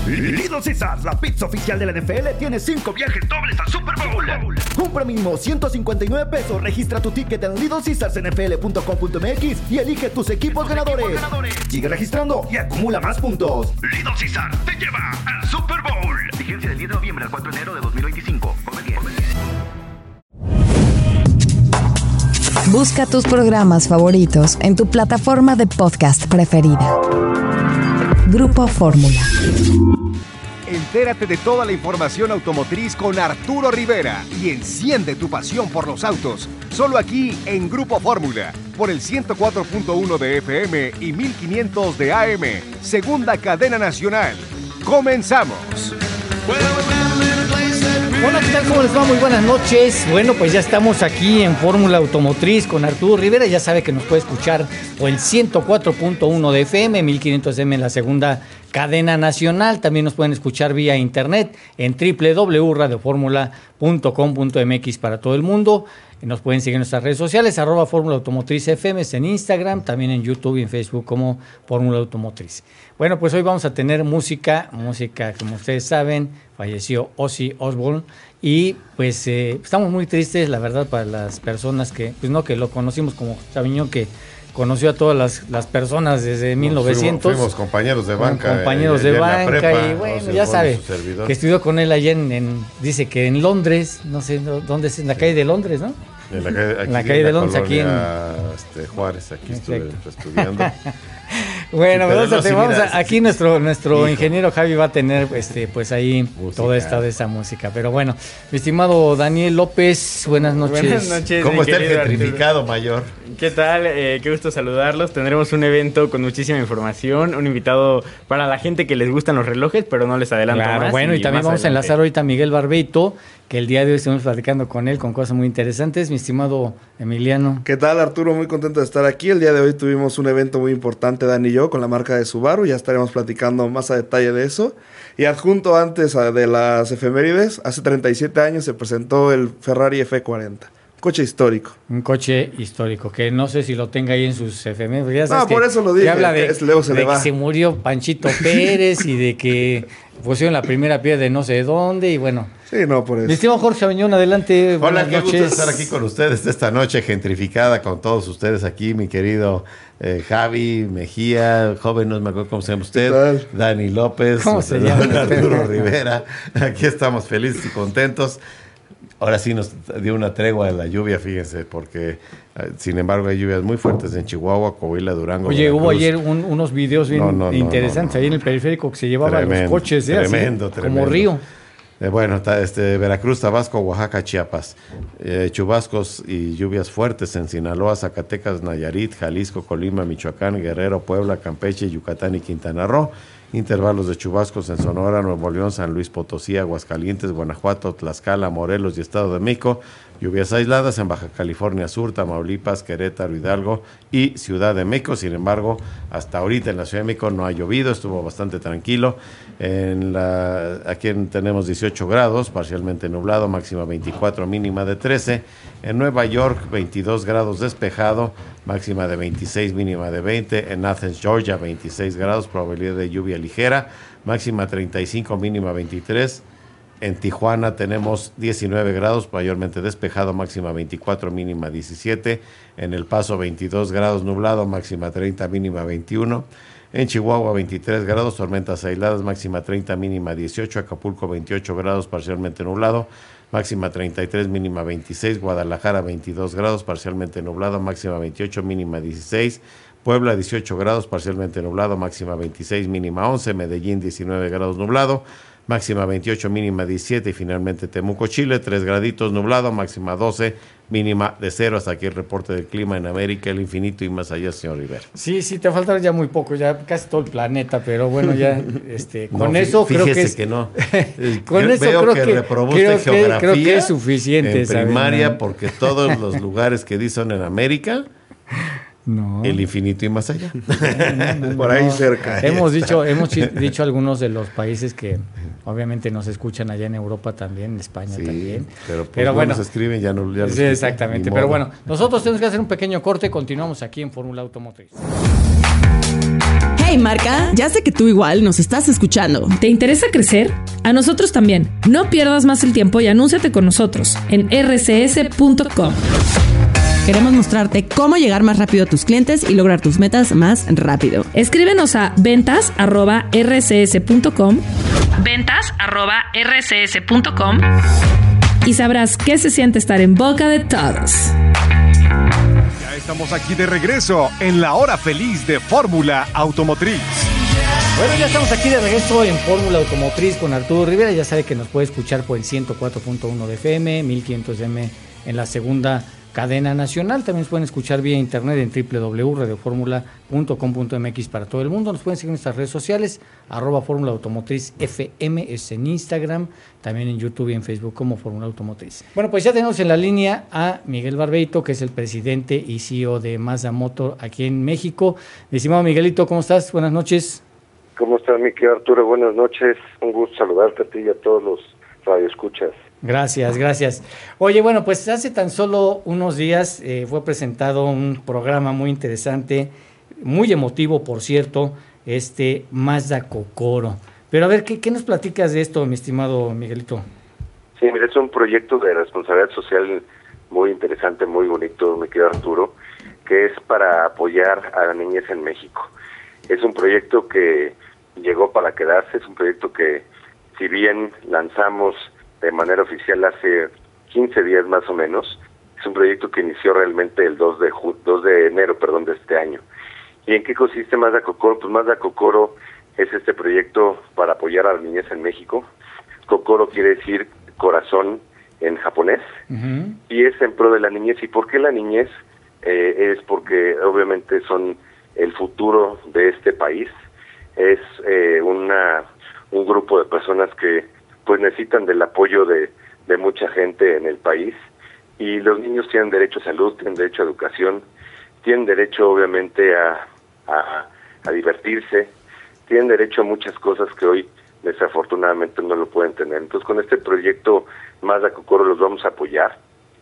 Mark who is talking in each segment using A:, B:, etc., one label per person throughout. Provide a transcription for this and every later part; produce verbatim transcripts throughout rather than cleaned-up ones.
A: Little Caesars, la pizza oficial de la N F L, tiene cinco viajes dobles al Super Bowl. Compra mínimo ciento cincuenta y nueve pesos, registra tu ticket en little caesars n f l punto com punto m x y elige tus equipos, tus ganadores. equipos ganadores. Sigue registrando y acumula más puntos. Little Caesars te lleva al Super Bowl. Vigencia del diez de noviembre al cuatro de enero de dos mil veinticinco. Come bien.
B: Busca tus programas favoritos en tu plataforma de podcast preferida. Grupo Fórmula.
C: Entérate de toda la información automotriz con Arturo Rivera y enciende tu pasión por los autos. Solo aquí en Grupo Fórmula, por el ciento cuatro punto uno de F M y mil quinientos de A M, segunda cadena nacional. ¡Comenzamos!
D: Hola, ¿qué tal? ¿Cómo les va? Muy buenas noches. Bueno, pues ya estamos aquí en Fórmula Automotriz con Arturo Rivera. Ya sabe que nos puede escuchar por el ciento cuatro punto uno de F M, mil quinientos M en la segunda cadena nacional. También nos pueden escuchar vía internet en doble u doble u doble u punto radio fórmula punto com punto m x para todo el mundo. Nos pueden seguir en nuestras redes sociales, arroba Fórmula Automotriz F M, en Instagram, también en YouTube y en Facebook como Fórmula Automotriz. Bueno, pues hoy vamos a tener música, música, como ustedes saben, falleció Ozzy Osbourne y pues eh, estamos muy tristes, la verdad, para las personas que, pues no, que lo conocimos como Chaviñón, que conoció a todas las, las personas desde mil novecientos.
E: Fuimos, fuimos compañeros de banca.
D: Compañeros eh, de banca prepa, y bueno, ya sabe, que estudió con él allá en, en, dice que en Londres, no sé dónde es, en la calle de Londres, ¿no?
E: En la calle, aquí,
D: en la calle
E: en
D: de
E: la
D: Londres, aquí en
E: este, Juárez, aquí estuve estudiando.
D: Bueno,
E: sí,
D: vamos
E: no,
D: a,
E: sí,
D: vamos
E: mira,
D: a, aquí
E: sí,
D: nuestro nuestro
E: hijo.
D: ingeniero Javi va a tener este pues ahí música. Toda esta de esa música. Pero bueno, mi estimado Daniel López, buenas noches.
F: Buenas noches.
E: ¿Cómo está el gentrificado,
F: Arturo
E: mayor?
F: ¿Qué tal? Eh, qué gusto saludarlos. Tendremos un evento con muchísima información, un invitado para la gente que les gustan los relojes, pero no les adelanto
D: claro,
F: más.
D: Bueno, y, y también vamos adelante a enlazar ahorita a Miguel Barbeito, que el día de hoy estamos platicando con él con cosas muy interesantes. Mi estimado Emiliano.
G: ¿Qué tal, Arturo? Muy contento de estar aquí. El día de hoy tuvimos un evento muy importante, Dani y yo, con la marca de Subaru. Ya estaremos platicando más a detalle de eso. Y adjunto antes de las efemérides, hace treinta y siete años se presentó el Ferrari F cuarenta. Coche histórico.
D: Un coche histórico, que no sé si lo tenga ahí en sus efemérides.
G: No, por eso lo dije.
D: Habla de,
G: es, luego se,
D: de
G: le va.
D: que se murió Panchito Pérez y de que pusieron la primera piedra de no sé dónde y bueno.
G: Sí, no, por eso.
D: Mi estimado Jorge Aviñón, adelante.
E: Hola, qué
D: noches.
E: gusto estar aquí con ustedes esta noche gentrificada con todos ustedes aquí, mi querido eh, Javi Mejía, joven, no me acuerdo cómo se llama usted, Dani López,
D: ¿Cómo se llama?
E: Arturo Rivera. Aquí estamos felices y contentos. Ahora sí nos dio una tregua de la lluvia, fíjense, porque sin embargo hay lluvias muy fuertes en Chihuahua, Coahuila, Durango.
D: Oye,
E: Veracruz.
D: hubo ayer un, unos videos bien
E: no, no,
D: interesantes
E: no, no, no.
D: ahí en el periférico que se llevaban
E: tremendo,
D: los coches, ¿eh?
E: Tremendo,
D: Así,
E: tremendo.
D: como río.
E: Eh, bueno, está este, Veracruz, Tabasco, Oaxaca, Chiapas. Eh, chubascos y lluvias fuertes en Sinaloa, Zacatecas, Nayarit, Jalisco, Colima, Michoacán, Guerrero, Puebla, Campeche, Yucatán y Quintana Roo. Intervalos de chubascos en Sonora, Nuevo León, San Luis Potosí, Aguascalientes, Guanajuato, Tlaxcala, Morelos y Estado de México. Lluvias aisladas en Baja California Sur, Tamaulipas, Querétaro, Hidalgo y Ciudad de México. Sin embargo, hasta ahorita en la Ciudad de México no ha llovido, estuvo bastante tranquilo. En la, aquí tenemos dieciocho grados, parcialmente nublado, máxima veinticuatro, mínima de trece. En Nueva York, veintidós grados despejado, máxima de veintiséis, mínima de veinte. En Athens, Georgia, veintiséis grados, probabilidad de lluvia ligera, máxima treinta y cinco, mínima veintitrés. En Tijuana tenemos diecinueve grados, mayormente despejado, máxima veinticuatro, mínima diecisiete. En El Paso, veintidós grados, nublado, máxima treinta, mínima veintiuno. En Chihuahua, veintitrés grados, tormentas aisladas, máxima treinta, mínima dieciocho. Acapulco, veintiocho grados, parcialmente nublado, máxima treinta y tres, mínima veintiséis. Guadalajara, veintidós grados, parcialmente nublado, máxima veintiocho, mínima dieciséis. Puebla, dieciocho grados, parcialmente nublado, máxima veintiséis, mínima once. Medellín, diecinueve grados, nublado, máxima veintiocho, mínima diecisiete. Y finalmente Temuco, Chile, tres graditos, nublado, máxima doce, mínima de cero. Hasta aquí el reporte del clima en América, el infinito y más allá, señor Rivera.
D: Sí, sí, te falta ya muy poco, ya casi todo el planeta, pero bueno, ya este, con no, eso
E: creo
D: que es...
E: que no.
D: con eso
E: veo
D: creo
E: que,
D: que
E: reprobó
D: creo
E: usted
D: que,
E: geografía
D: creo que es suficiente.
E: en primaria,
D: ¿sabes?
E: porque todos los lugares que dicen en América...
D: No.
E: El infinito y más allá.
G: No, no, por ahí no. cerca.
D: Hemos dicho, hemos dicho algunos de los países que obviamente nos escuchan allá en Europa también, en España sí, también.
E: Pero, pues,
D: pero
E: no
D: bueno,
E: nos escriben, ya no ya
D: sí, exactamente. Pero bueno, nosotros tenemos que hacer un pequeño corte, continuamos aquí en Fórmula Automotriz.
H: Hey marca, ya sé que tú igual nos estás escuchando.
I: ¿Te interesa crecer? A nosotros también. No pierdas más el tiempo y anúnciate con nosotros en erre ce ese punto com.
H: Queremos mostrarte cómo llegar más rápido a tus clientes y lograr tus metas más rápido.
I: Escríbenos a ventas arroba erre ce ese punto com, ventas arroba erre ce ese punto com y sabrás qué se siente estar en boca de todos.
C: Ya estamos aquí de regreso en la hora feliz de Fórmula Automotriz.
D: Bueno, ya estamos aquí de regreso en Fórmula Automotriz con Arturo Rivera. Ya sabe que nos puede escuchar por el ciento cuatro punto uno de F M, mil quinientos de eme en la segunda cadena nacional. También nos pueden escuchar vía internet en doble u doble u doble u punto radio fórmula punto com punto eme equis para todo el mundo. Nos pueden seguir en nuestras redes sociales, arroba Fórmula Automotriz F M, es en Instagram, también en YouTube y en Facebook como Fórmula Automotriz. Bueno, pues ya tenemos en la línea a Miguel Barbeito, que es el presidente y C E O de Mazda Motor aquí en México. Mi estimado Miguelito, ¿cómo estás? Buenas noches.
J: ¿Cómo estás, mi querido Arturo? Buenas noches. Un gusto saludarte a ti y a todos los radioescuchas.
D: Gracias, gracias. Oye, bueno, pues hace tan solo unos días eh, fue presentado un programa muy interesante, muy emotivo, por cierto, este Mazda Kokoro. Pero a ver, ¿qué, qué nos platicas de esto, mi estimado Miguelito?
J: Sí, mira, es un proyecto de responsabilidad social muy interesante, muy bonito, mi querido Arturo, que es para apoyar a la niñez en México. Es un proyecto que llegó para quedarse, es un proyecto que, si bien lanzamos de manera oficial hace quince días más o menos, es un proyecto que inició realmente el dos de enero perdón, de este año. ¿Y en qué consiste Mazda Kokoro? Pues Mazda Kokoro es este proyecto para apoyar a la niñez en México. Kokoro quiere decir corazón en japonés, uh-huh. y es en pro de la niñez. ¿Y por qué la niñez? Eh, es porque obviamente son el futuro de este país. Es eh, una un grupo de personas que pues necesitan del apoyo de, de mucha gente en el país, y los niños tienen derecho a salud, tienen derecho a educación, tienen derecho obviamente a, a, a divertirse, tienen derecho a muchas cosas que hoy desafortunadamente no lo pueden tener. Entonces con este proyecto Mazda Kokoro los vamos a apoyar.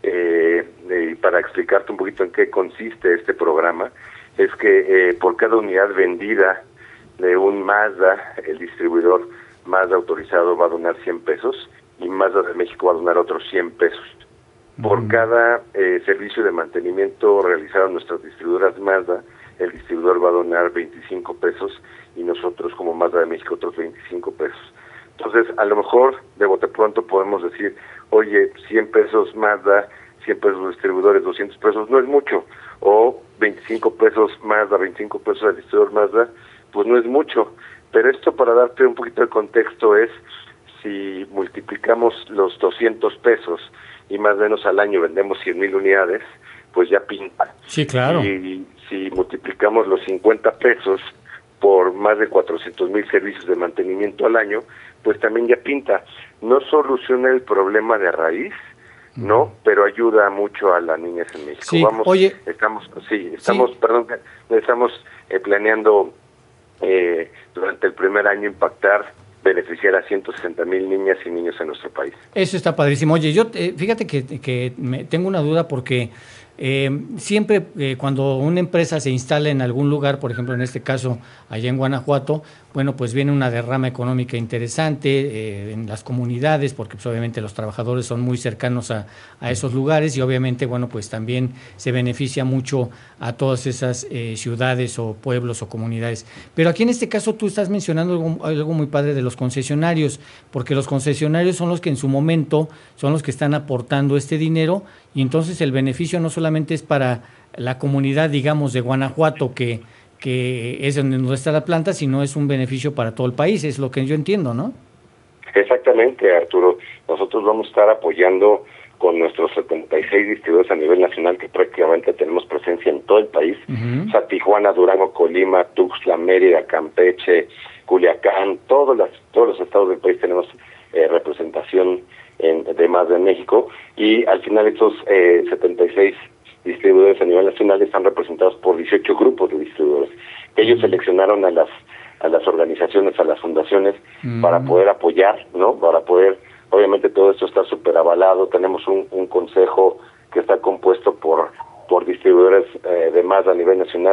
J: Eh, eh, para explicarte un poquito en qué consiste este programa, es que eh, por cada unidad vendida de un Mazda, el distribuidor Mazda autorizado va a donar cien pesos y Mazda de México va a donar otros cien pesos. Por mm. cada eh, servicio de mantenimiento realizado en nuestras distribuidoras Mazda, el distribuidor va a donar veinticinco pesos y nosotros como Mazda de México otros veinticinco pesos. Entonces, a lo mejor de bote pronto podemos decir, oye, cien pesos Mazda, cien pesos distribuidores, doscientos pesos, no es mucho. O veinticinco pesos Mazda, veinticinco pesos al distribuidor Mazda, pues no es mucho. Pero esto, para darte un poquito de contexto, es si multiplicamos los doscientos pesos y más o menos al año vendemos cien mil unidades, pues ya pinta.
D: Sí, claro.
J: Y si multiplicamos los cincuenta pesos por más de cuatrocientos mil servicios de mantenimiento al año, pues también ya pinta. No soluciona el problema de raíz, no, mm. pero ayuda mucho a la niñez en México.
D: Sí,
J: Vamos,
D: oye.
J: Estamos, sí, estamos,
D: sí.
J: perdón, estamos eh, planeando eh, durante el primer año impactar, beneficiar a ciento sesenta mil niñas y niños en nuestro país.
D: Eso está padrísimo. Oye, yo eh, fíjate que, que me, tengo una duda porque eh, siempre eh, cuando una empresa se instala en algún lugar, por ejemplo en este caso allá en Guanajuato, bueno, pues viene una derrama económica interesante eh, en las comunidades, porque pues, obviamente los trabajadores son muy cercanos a, a esos lugares y obviamente, bueno, pues también se beneficia mucho a todas esas eh, ciudades o pueblos o comunidades. Pero aquí en este caso tú estás mencionando algo, algo muy padre de los concesionarios, porque los concesionarios son los que en su momento son los que están aportando este dinero y entonces el beneficio no solamente es para la comunidad, digamos, de Guanajuato, que que es donde está la planta, sino es un beneficio para todo el país, es lo que yo entiendo, ¿no?
J: Exactamente, Arturo. Nosotros vamos a estar apoyando con nuestros setenta y seis distribuidores a nivel nacional, que prácticamente tenemos presencia en todo el país, uh-huh. o sea, Tijuana, Durango, Colima, Tuxtla, Mérida, Campeche, Culiacán, todos, las, todos los estados del país tenemos eh, representación en, de Mazda en México, y al final estos eh, setenta y seis distribuidores a nivel nacional están representados por dieciocho grupos de distribuidores, que ellos seleccionaron a las a las organizaciones, a las fundaciones, mm. para poder apoyar, ¿no? Para poder, obviamente todo esto está súper avalado, tenemos un, un consejo que está compuesto por por distribuidores eh, de Mazda a nivel nacional,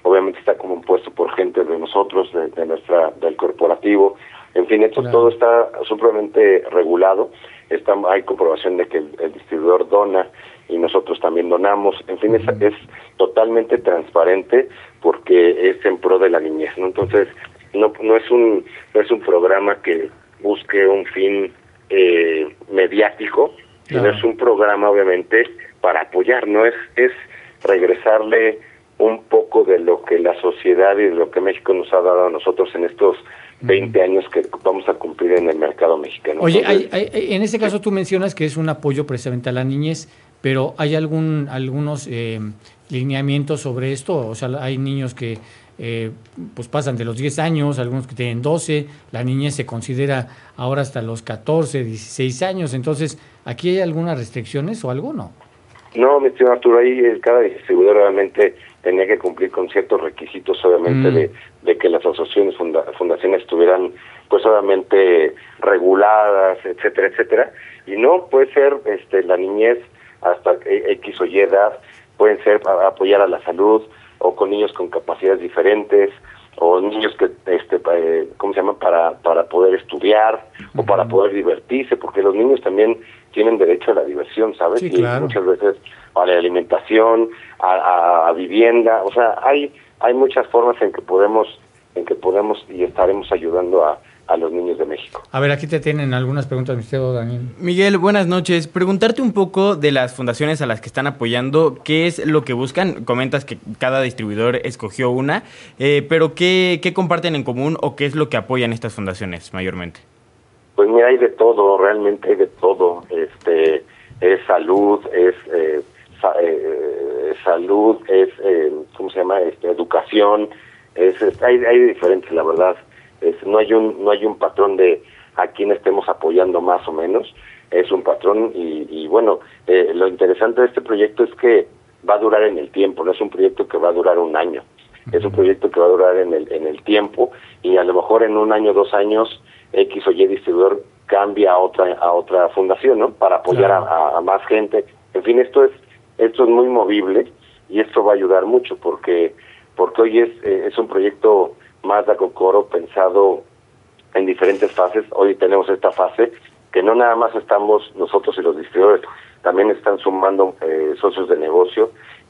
J: obviamente está compuesto por gente de nosotros, de, de nuestra del corporativo. En fin, esto claro. todo está supremamente regulado. Está, hay comprobación de que el, el distribuidor dona y nosotros también donamos. En fin, uh-huh. es, es totalmente transparente porque es en pro de la niñez, ¿no? Entonces, no no es un no es un programa que busque un fin eh, mediático, sino claro. es un programa, obviamente, para apoyar, ¿no? Es, es regresarle un poco de lo que la sociedad y de lo que México nos ha dado a nosotros en estos veinte uh-huh. años que vamos a cumplir en el mercado mexicano.
D: Oye, Entonces, hay, hay, en ese caso tú mencionas que es un apoyo precisamente a la niñez, pero ¿hay algún algunos eh, lineamientos sobre esto? O sea, hay niños que eh, pues pasan de los diez años, algunos que tienen doce, la niñez se considera ahora hasta los catorce, dieciséis años, entonces, ¿aquí hay algunas restricciones o algo, no?
J: No, mi estimado Arturo, ahí cada distribuidor realmente tenía que cumplir con ciertos requisitos, obviamente, mm. de, de que las asociaciones, funda, fundaciones estuvieran, pues, obviamente, reguladas, etcétera, etcétera. Y no puede ser este la niñez hasta X o Y edad, pueden ser para apoyar a la salud, o con niños con capacidades diferentes, o niños que, este eh, ¿cómo se llama?, para, para poder estudiar, uh-huh. o para poder divertirse, porque los niños también tienen derecho a la diversión, ¿sabes?
D: Sí,
J: y
D: claro.
J: muchas veces a la alimentación, a, a, a vivienda, o sea, hay hay muchas formas en que podemos en que podemos y estaremos ayudando a, a los niños de México.
D: A ver, aquí te tienen algunas preguntas, mi estimado Daniel.
F: Miguel, buenas noches. Preguntarte un poco de las fundaciones a las que están apoyando, ¿qué es lo que buscan? Comentas que cada distribuidor escogió una, eh, pero ¿qué, qué comparten en común o qué es lo que apoyan estas fundaciones mayormente?
J: Pues mira, hay de todo, realmente hay de todo. Este, es salud, es eh, sa, eh, salud, es, eh, ¿cómo se llama? Este, educación, es, es hay, hay diferentes, la verdad. Es, no hay un no hay un patrón de a quién estemos apoyando más o menos. Es un patrón y, y bueno, eh, lo interesante de este proyecto es que va a durar en el tiempo. No es un proyecto que va a durar un año. Es un proyecto que va a durar en el en el tiempo y a lo mejor en un año, dos años X o Y distribuidor cambia a otra a otra fundación, ¿no? Para apoyar claro. a, a más gente. En fin, esto es esto es muy movible y esto va a ayudar mucho porque porque hoy es eh, es un proyecto Mazda Kokoro pensado en diferentes fases. Hoy tenemos esta fase que no nada más estamos nosotros y los distribuidores, también están sumando eh, socios de negocio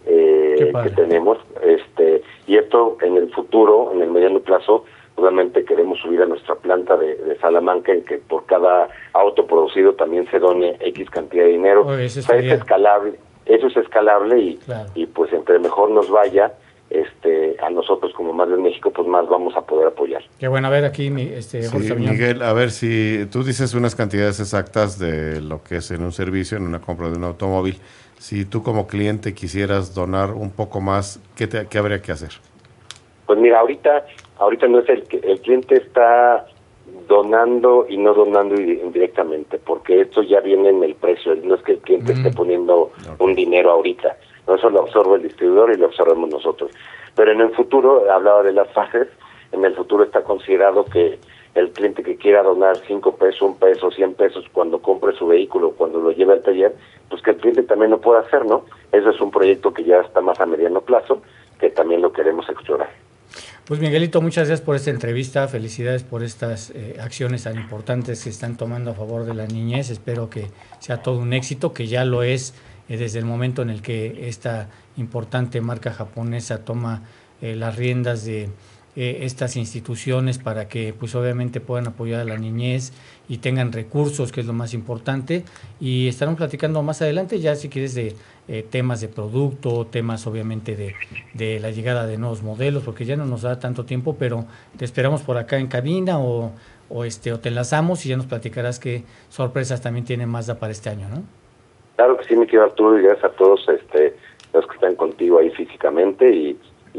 J: eh, que tenemos, este y esto en el futuro, en el mediano plazo, obviamente queremos subir a nuestra planta de, de Salamanca en que por cada auto producido también se done X cantidad de dinero.
D: Oye, eso,
J: o sea, es escalable, eso es escalable y, claro. y pues entre mejor nos vaya, este a nosotros como Mazda en México, pues más vamos a poder apoyar.
D: Qué bueno, a ver aquí, este,
E: sí, Miguel, a ver si tú dices unas cantidades exactas de lo que es en un servicio, en una compra de un automóvil. Si tú como cliente quisieras donar un poco más, ¿qué, te, qué habría que hacer?
J: Pues mira, ahorita ahorita no es el que el cliente está donando y no donando indirectamente, porque esto ya viene en el precio, no es que el cliente mm. esté poniendo okay. un dinero ahorita, no, eso lo absorbe el distribuidor y lo absorbemos nosotros. Pero en el futuro, hablaba de las fases, en el futuro está considerado que el cliente que quiera donar cinco pesos, un peso, cien pesos cuando compre su vehículo, cuando lo lleve al taller, pues que el cliente también lo pueda hacer, ¿no? Eso es un proyecto que ya está más a mediano plazo, que también lo queremos explorar.
D: Pues Miguelito, muchas gracias por esta entrevista, felicidades por estas eh, acciones tan importantes que están tomando a favor de la niñez, espero que sea todo un éxito, que ya lo es eh, desde el momento en el que esta importante marca japonesa toma eh, las riendas de eh, estas instituciones para que pues obviamente puedan apoyar a la niñez y tengan recursos, que es lo más importante, y estaremos platicando más adelante ya si quieres de eh, temas de producto, temas obviamente de, de la llegada de nuevos modelos, porque ya no nos da tanto tiempo, pero te esperamos por acá en cabina o, o, este, o te enlazamos y ya nos platicarás qué sorpresas también tiene Mazda para este año, ¿no?
J: Claro que sí, mi querido Arturo, y gracias a todos este, los que están contigo ahí físicamente y,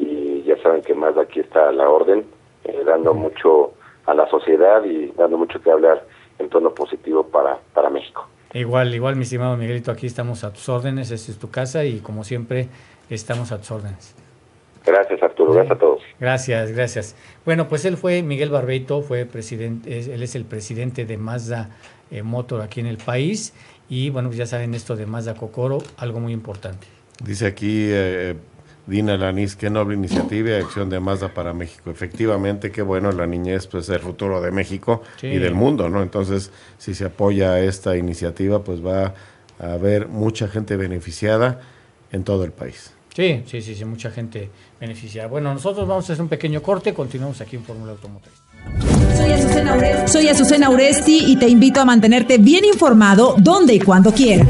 J: y ya saben que Mazda aquí está a la orden, eh, dando uh-huh. mucho a la sociedad y dando mucho que hablar en tono positivo para, para México.
D: Igual, igual, mi estimado Miguelito, aquí estamos a tus órdenes, esta es tu casa y como siempre estamos a tus órdenes.
J: Gracias, Arturo, gracias a todos.
D: Gracias, gracias. Bueno, pues él fue, Miguel Barbeito, fue presidente, él es el presidente de Mazda eh, Motor aquí en el país y bueno, pues ya saben esto de Mazda Kokoro, algo muy importante.
E: Dice aquí, eh, Dina Lanís, qué noble iniciativa y acción de Mazda para México. Efectivamente, qué bueno, la niñez pues es el futuro de México sí. y del mundo, ¿no? Entonces, si se apoya esta iniciativa, pues va a haber mucha gente beneficiada en todo el país.
D: Sí, sí, sí, sí, mucha gente beneficiada. Bueno, nosotros vamos a hacer un pequeño corte, continuamos aquí en Fórmula Automotriz.
K: Soy Azucena Uresti. Soy Azucena Uresti y te invito a mantenerte bien informado donde y cuando quieras.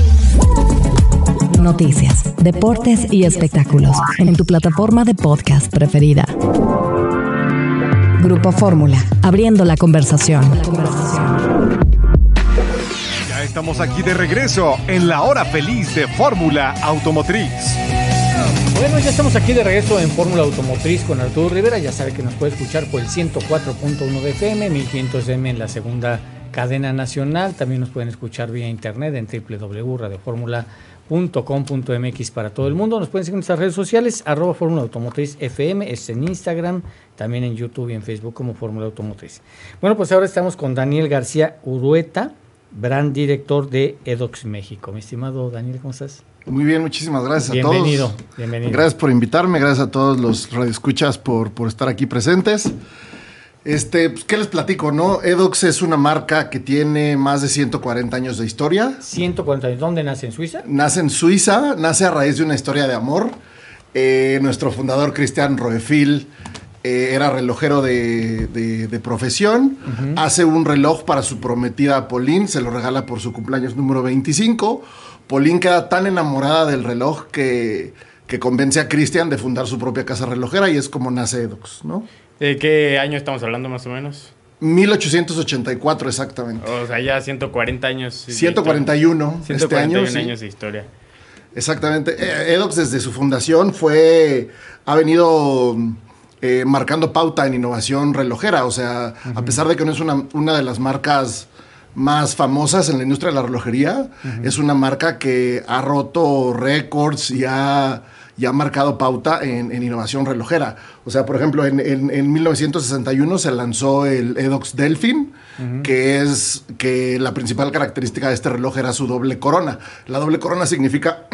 B: Noticias, deportes y espectáculos en tu plataforma de podcast preferida. Grupo Fórmula, abriendo la conversación. La conversación.
C: Ya estamos aquí de regreso en la hora feliz de Fórmula Automotriz.
D: Bueno, ya estamos aquí de regreso en Fórmula Automotriz con Arturo Rivera. Ya sabe que nos puede escuchar por el ciento cuatro punto uno de F M, mil quinientos M en la segunda cadena nacional. También nos pueden escuchar vía internet en doble u doble u doble u punto radio fórmula punto com punto m x para todo el mundo. Nos pueden seguir en nuestras redes sociales, arroba Fórmula Automotriz F M, es en Instagram, también en YouTube y en Facebook como Fórmula Automotriz. Bueno, pues ahora estamos con Daniel García Urueta, brand director de Edox México. Mi estimado Daniel, ¿cómo estás?
L: Muy bien, muchísimas gracias
D: bienvenido,
L: a todos.
D: Bienvenido, bienvenido.
L: Gracias por invitarme, gracias a todos los radioescuchas por, por estar aquí presentes. Este, pues, ¿qué les platico, no? Edox es una marca que tiene más de ciento cuarenta años de historia.
D: ciento cuarenta años. ¿Dónde nace? ¿En Suiza?
L: Nace en Suiza, nace a raíz de una historia de amor. Eh, nuestro fundador, Christian Roefil, eh, era relojero de, de, de profesión. Uh-huh. Hace un reloj para su prometida Pauline, se lo regala por su cumpleaños número veinticinco. Pauline queda tan enamorada del reloj que, que convence a Christian de fundar su propia casa relojera y es como nace Edox, ¿no?
F: ¿De qué año estamos hablando más o menos?
L: mil ochocientos ochenta y cuatro exactamente.
F: O sea, ya ciento cuarenta años.
L: ciento cuarenta y uno
F: ciento cuarenta y uno
L: este año,
F: años
L: sí.
F: de historia.
L: Exactamente. Edox desde su fundación fue ha venido eh, marcando pauta en innovación relojera. O sea, uh-huh. a pesar de que no es una, una de las marcas más famosas en la industria de la relojería, uh-huh. es una marca que ha roto récords y ha... y ha marcado pauta en, en innovación relojera. O sea, por ejemplo, en, en, en mil novecientos sesenta y uno se lanzó el Edox Delfin, uh-huh. que es que la principal característica de este reloj era su doble corona. La doble corona significa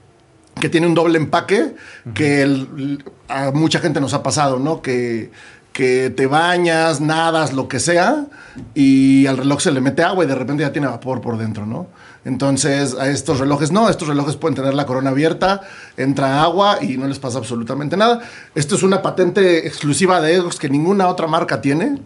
L: que tiene un doble empaque, uh-huh. que el, a mucha gente nos ha pasado, ¿no? Que, que te bañas, nadas, lo que sea, y al reloj se le mete agua y de repente ya tiene vapor por dentro, ¿no? Entonces, a estos relojes no, estos relojes pueden tener la corona abierta, entra agua y no les pasa absolutamente nada. Esto es una patente exclusiva de Edox que ninguna otra marca tiene.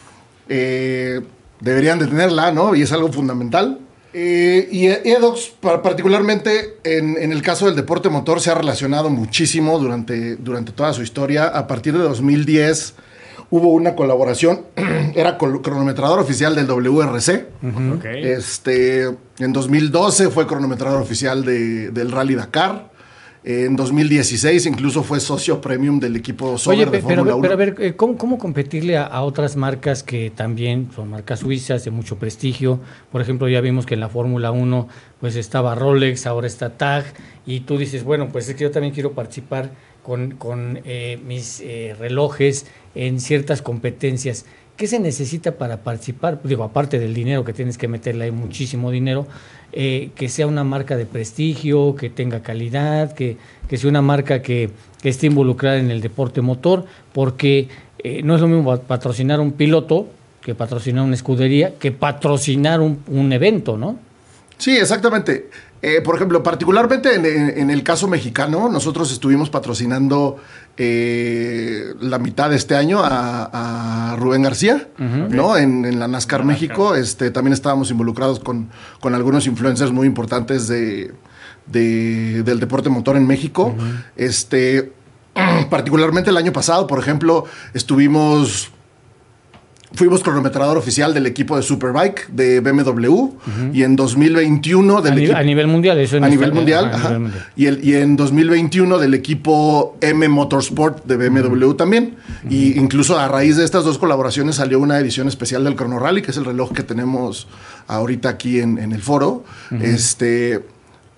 L: Eh, deberían de tenerla, ¿no? Y es algo fundamental. Eh, y Edox, particularmente en, en el caso del deporte motor, se ha relacionado muchísimo durante, durante toda su historia. A partir de dos mil diez hubo una colaboración, era cronometrador oficial del W R C. Uh-huh. Okay. Este, en dos mil doce fue cronometrador oficial de, del Rally Dakar. En dos mil dieciséis incluso fue socio premium del equipo Sauber de Fórmula uno.
D: Pero a ver, ¿cómo, cómo competirle a, a otras marcas que también son marcas suizas de mucho prestigio? Por ejemplo, ya vimos que en la Fórmula uno pues estaba Rolex, ahora está Tag, y tú dices, bueno, pues es que yo también quiero participar con, con eh, mis eh, relojes en ciertas competencias. ¿Qué se necesita para participar? Digo, aparte del dinero que tienes que meterle, hay muchísimo dinero, eh, que sea una marca de prestigio, que tenga calidad, que, que sea una marca que, que esté involucrada en el deporte motor, porque eh, no es lo mismo patrocinar un piloto que patrocinar una escudería, que patrocinar un, un evento, ¿no?
L: Sí, exactamente. Eh, por ejemplo, particularmente en, en, en el caso mexicano, nosotros estuvimos patrocinando eh, la mitad de este año a, a Rubén García, uh-huh. ¿no? En, en la NASCAR la México. NASCAR. Este, también estábamos involucrados con, con algunos influencers muy importantes de, de, del deporte motor en México. Uh-huh. Este, particularmente el año pasado, por ejemplo, estuvimos... Fuimos cronometrador oficial del equipo de Superbike de B M W, uh-huh. y en dos mil veintiuno del
D: a,
L: equipo,
D: nivel, a nivel mundial, eso
L: a nivel mundial, ajá, a nivel mundial. Y, el, y en dos mil veintiuno del equipo M Motorsport de B M W uh-huh. también. Uh-huh. Y incluso a raíz de estas dos colaboraciones salió una edición especial del Chrono Rally, que es el reloj que tenemos ahorita aquí en, en el foro. Uh-huh. Este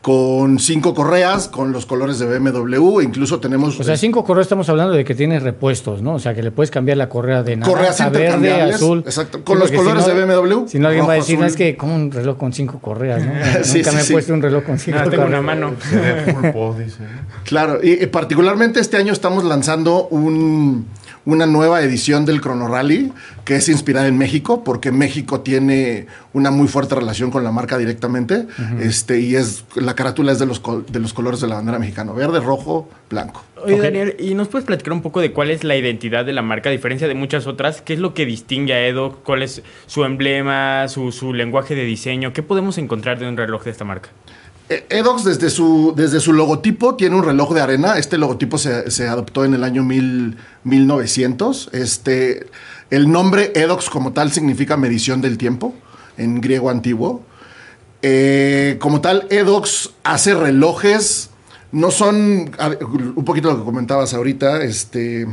L: con cinco correas, con los colores de B M W, incluso tenemos...
D: O sea, cinco correas estamos hablando de que tiene repuestos, ¿no? O sea, que le puedes cambiar la correa de
L: correas
D: naranja, verde, azul.
L: Exacto, con los colores
D: si no,
L: de B M W.
D: Si no, alguien
L: rojo,
D: va a decir,
L: azul.
D: no, es que como un reloj con cinco correas, ¿no?
L: sí,
D: Nunca
L: sí,
D: me he
L: sí.
D: puesto un reloj con cinco
F: no,
D: correas.
F: tengo una mano.
L: Claro, y, y particularmente este año estamos lanzando un... una nueva edición del Chrono Rally que es inspirada en México, porque México tiene una muy fuerte relación con la marca directamente, uh-huh. este y es la carátula es de los, de los colores de la bandera mexicana, verde, rojo, blanco.
F: Oye,
D: Okay.
F: Daniel, ¿y nos puedes platicar un poco de cuál es la identidad de la marca, a diferencia de muchas otras? ¿Qué es lo que distingue a Edox? ¿Cuál es su emblema, su, su lenguaje de diseño? ¿Qué podemos encontrar de un reloj de esta marca?
L: Edox desde su, desde su logotipo tiene un reloj de arena. Este logotipo se, se adoptó en el año mil, mil novecientos. Este, el nombre Edox como tal significa medición del tiempo en griego antiguo. Eh, como tal, Edox hace relojes, no son, un poquito lo que comentabas ahorita, este...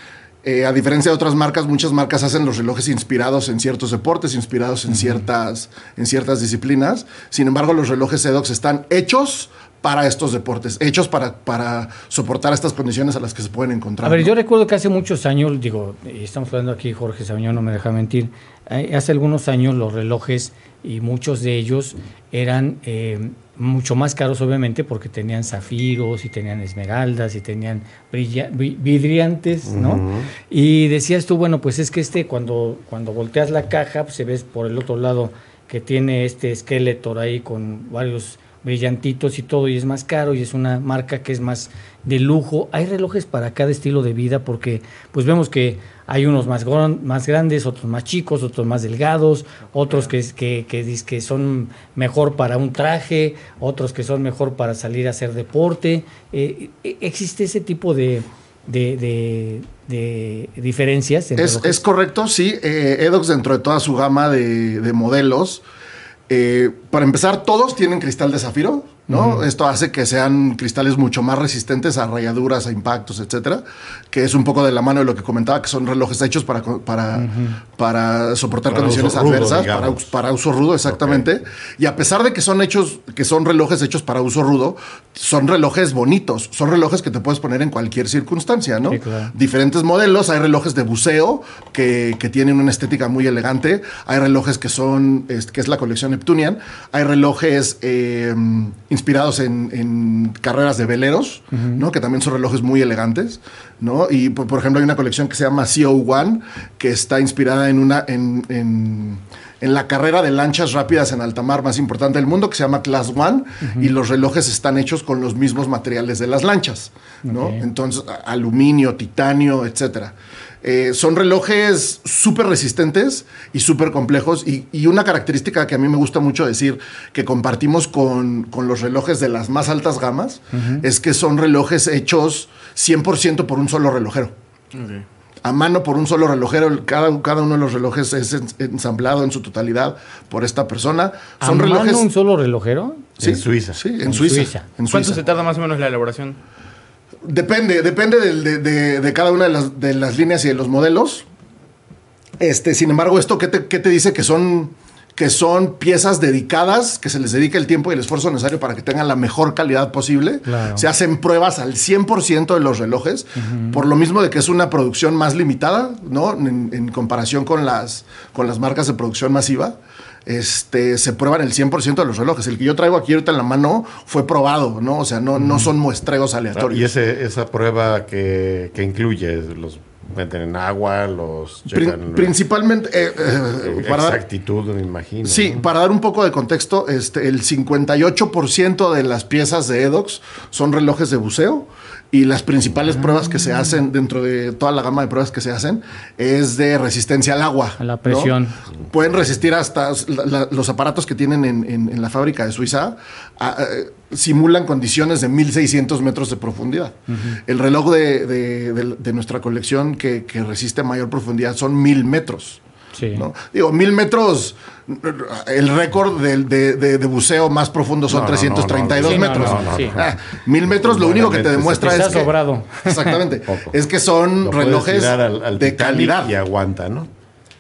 L: Eh, a diferencia de otras marcas, muchas marcas hacen los relojes inspirados en ciertos deportes, inspirados en, uh-huh. ciertas, en ciertas disciplinas. Sin embargo, los relojes Edox están hechos para estos deportes, hechos para, para soportar estas condiciones a las que se pueden encontrar.
D: A ver,
L: ¿no?
D: yo recuerdo que hace muchos años, digo, estamos hablando aquí, Jorge Sabiñón no me deja mentir, hace algunos años los relojes, y muchos de ellos eran eh, mucho más caros, obviamente, porque tenían zafiros y tenían esmeraldas y tenían brilla, vidriantes, ¿no? Uh-huh. Y decías tú, bueno, pues es que este, cuando, cuando volteas la caja, pues se ves por el otro lado que tiene este esqueleto ahí con varios brillantitos y todo, y es más caro, y es una marca que es más de lujo. Hay relojes para cada estilo de vida, porque pues vemos que hay unos más, más grandes, otros más chicos, otros más delgados, otros que, que, que, que son mejor para un traje, otros que son mejor para salir a hacer deporte. Eh, ¿Existe ese tipo de, de, de, de diferencias?
L: Es, es correcto, sí. Eh, Edox, dentro de toda su gama de, de modelos, eh, para empezar, todos tienen cristal de zafiro, ¿no? Uh-huh. Esto hace que sean cristales mucho más resistentes a rayaduras, a impactos, etcétera, que es un poco de la mano de lo que comentaba, que son relojes hechos para, para, uh-huh. para soportar para condiciones adversas, rudo, para, para uso rudo, exactamente. Okay. Y a pesar de que son hechos, que son relojes hechos para uso rudo, son relojes bonitos, son relojes que te puedes poner en cualquier circunstancia, ¿no? Sí, claro. Diferentes modelos, hay relojes de buceo que, que tienen una estética muy elegante, hay relojes que son, es, que es la colección Neptunian, hay relojes eh, inspirados en, en carreras de veleros, uh-huh. ¿no? Que también son relojes muy elegantes, ¿no? Y por, por ejemplo hay una colección que se llama C O uno, que está inspirada en una en, en, en la carrera de lanchas rápidas en alta mar más importante del mundo, que se llama Class One, uh-huh. y los relojes están hechos con los mismos materiales de las lanchas, ¿no? Okay. Entonces, aluminio, titanio, etcétera. Eh, son relojes súper resistentes y súper complejos, y, y una característica que a mí me gusta mucho decir que compartimos con, con los relojes de las más altas gamas, uh-huh. es que son relojes hechos cien por ciento por un solo relojero. Okay. A mano por un solo relojero, cada, cada uno de los relojes es ensamblado en su totalidad por esta persona. Son
D: ¿A
L: relojes,
D: mano un solo relojero?
L: Sí,
E: en Suiza.
L: Sí, en,
D: en
L: Suiza.
D: Suiza.
L: En
F: ¿Cuánto
L: Suiza.
F: se tarda más o menos la elaboración?
L: Depende, depende de, de, de, de cada una de las, de las líneas y de los modelos. Este, sin embargo, ¿esto qué te, qué te dice? Que son, que son piezas dedicadas, que se les dedica el tiempo y el esfuerzo necesario para que tengan la mejor calidad posible. Claro. Se hacen pruebas al cien por ciento de los relojes, uh-huh. por lo mismo de que es una producción más limitada, ¿no? En, en comparación con las, con las marcas de producción masiva. Este, se prueban el cien por ciento de los relojes. El que yo traigo aquí ahorita en la mano fue probado, ¿no? O sea, no, no son muestreos aleatorios.
E: ¿Y ese, esa prueba que, que incluye? ¿Los meten en agua? ¿Los checan?
L: Pri- principalmente... Eh, eh, para
E: exactitud, dar, me imagino.
L: Sí, ¿no? Para dar un poco de contexto, este, el cincuenta y ocho por ciento de las piezas de Edox son relojes de buceo, y las principales ah. pruebas que se hacen dentro de toda la gama de pruebas que se hacen es de resistencia al agua.
D: A la presión.
L: ¿No? Pueden resistir hasta la, la, los aparatos que tienen en, en, en la fábrica de Suiza, a, a, simulan condiciones de mil seiscientos metros de profundidad. Uh-huh. El reloj de, de, de, de nuestra colección que, que resiste a mayor profundidad son mil metros. Sí. ¿No? Digo, mil metros, el récord de, de, de, de buceo más profundo son no, trescientos treinta y dos no, no, metros. No, no, no, sí. ah, mil metros lo único que te demuestra es que...
D: sobrado.
L: Exactamente. Es que son
E: lo
L: relojes
E: al, al
L: de calidad.
E: Y aguanta, ¿no?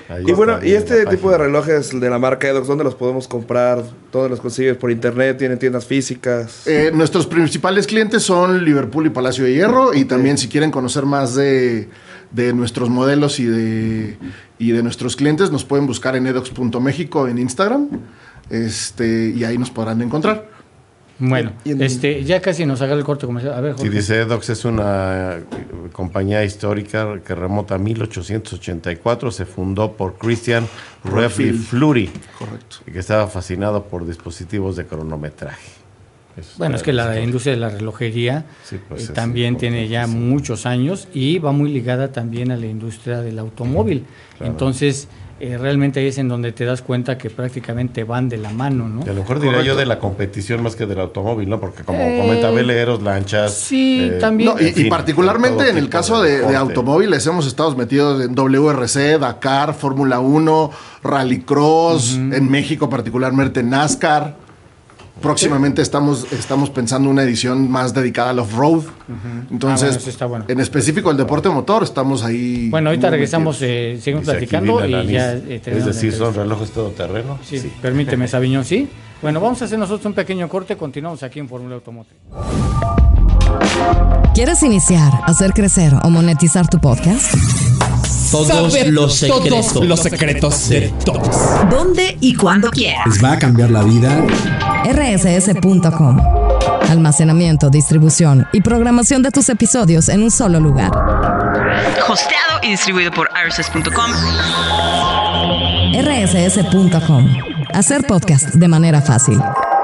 E: Ahí
G: Y bueno,
E: está
G: y
E: en
G: este
E: la
G: tipo de relojes de la marca Edox, ¿dónde los podemos comprar? ¿Dónde los consigues? ¿Por internet? ¿Tienen tiendas físicas?
L: Eh, nuestros principales clientes son Liverpool y Palacio de Hierro. Y también si quieren conocer más de, de nuestros modelos y de, y de nuestros clientes, nos pueden buscar en edox punto mexico en Instagram. Este, y ahí nos podrán encontrar.
D: Bueno, este, ya casi nos haga el corte comercial. A ver, Jorge.
E: Sí, dice Edox es una compañía histórica que remonta a mil ochocientos ochenta y cuatro. Se fundó por Christian Refli Fleury,
L: correcto,
E: que estaba fascinado por dispositivos de cronometraje. Eso
D: bueno, es que la
E: histórico.
D: industria de la relojería
E: Sí, pues
D: eh,
E: es
D: también tiene ya
E: sí.
D: muchos años y va muy ligada también a la industria del automóvil.
E: Claro.
D: Entonces, eh, realmente ahí es en donde te das cuenta que prácticamente van de la mano, ¿no?
E: Y a lo mejor diría
L: Correcto.
E: yo de la competición más que del automóvil, ¿no? Porque como
D: Eh,
E: comenta, veleros, lanchas.
D: sí, también.
L: No, y,
E: en fin,
L: y particularmente
E: todo
L: en el
E: tipo
L: caso de, de
E: deporte.
L: automóviles, hemos estado metidos en W R C, Dakar, Fórmula uno, Rallycross, en México particularmente NASCAR. Próximamente estamos, estamos pensando una edición más dedicada al off-road. Entonces,
D: Ah, bueno, eso está bueno.
L: en específico el deporte motor, estamos ahí.
D: Bueno, ahorita
L: muy
D: regresamos,
L: metidos.
D: eh, seguimos
E: Dice aquí
D: platicando
E: Dylan
D: y ya
E: Anís,
D: eh,
E: es
D: terminamos
E: decir,
D: la
E: son
D: entrevista.
E: relojes todoterreno.
D: Sí, permíteme, Sabiñón, sí. Bueno, vamos a hacer nosotros un pequeño corte, continuamos aquí en Fórmula Automotriz.
B: ¿Quieres iniciar, hacer crecer o monetizar tu podcast?
M: Todos
N: Saber
M: los secretos.
N: todos los secretos de todos.
K: ¿Dónde y cuándo quieras?
M: Les va a cambiar la vida.
B: R S S punto com. Almacenamiento, distribución y programación de tus episodios en un solo lugar.
O: Hosteado y distribuido por R S S punto com.
B: R S S punto com. Hacer podcast de manera fácil.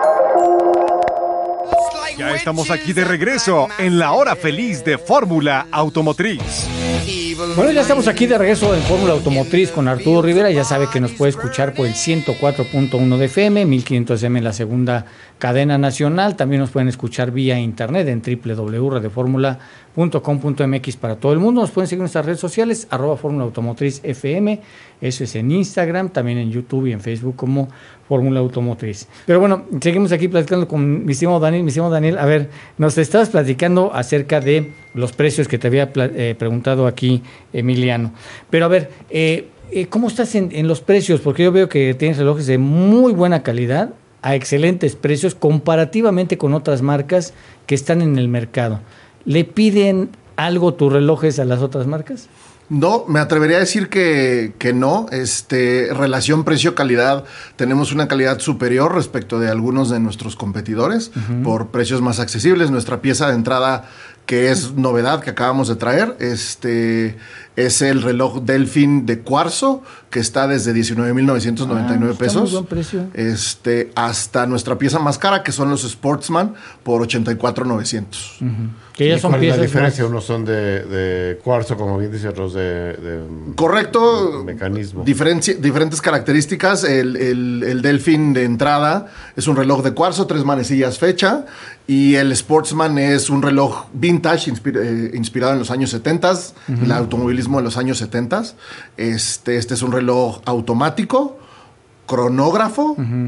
C: Ya estamos aquí de regreso en la hora feliz de Fórmula Automotriz.
D: Bueno, ya estamos aquí de regreso en Fórmula Automotriz con Arturo Rivera. Ya sabe que nos puede escuchar por el ciento cuatro punto uno de F M, mil quinientos M en la segunda cadena nacional. También nos pueden escuchar vía internet en doble u doble u doble u punto radio fórmula punto com punto m x para todo el mundo. Nos pueden seguir en nuestras redes sociales, arroba Fórmula Automotriz F M. Eso es en Instagram, también en YouTube y en Facebook como Fórmula Automotriz. Pero bueno, seguimos aquí platicando con mi estimado Daniel. Mi estimado Daniel, a ver, nos estabas platicando acerca de los precios que te había eh, preguntado aquí Emiliano. Pero a ver, eh, eh, ¿cómo estás en, en los precios? Porque yo veo que tienes relojes de muy buena calidad, a excelentes precios, comparativamente con otras marcas que están en el mercado. ¿Le piden algo tus relojes a las otras marcas?
L: No, me atrevería a decir que, que no. Este, relación precio-calidad, tenemos una calidad superior respecto de algunos de nuestros competidores uh-huh. por precios más accesibles. Nuestra pieza de entrada, que es novedad que acabamos de traer, este, es el reloj Delfin de cuarzo, que está desde diecinueve mil novecientos noventa y nueve
D: ah,
L: pesos.
D: Muy buen precio.
L: Este, hasta nuestra pieza más cara, que son los Sportsman, por ochenta y cuatro mil novecientos.
D: Uh-huh. Que ya son
E: ¿Cuál es
D: piezas
E: la diferencia?
D: más...
E: Unos son de, de cuarzo, como bien dice, otros de, de
L: correcto,
E: de mecanismo.
L: Diferenci- diferentes características. El, el, el Delfin de entrada es un reloj de cuarzo, tres manecillas fecha, y el Sportsman es un reloj vintage inspir- eh, inspirado en los años setenta, uh-huh. el automovilismo de los años setenta. Este, este es un reloj automático, cronógrafo, uh-huh.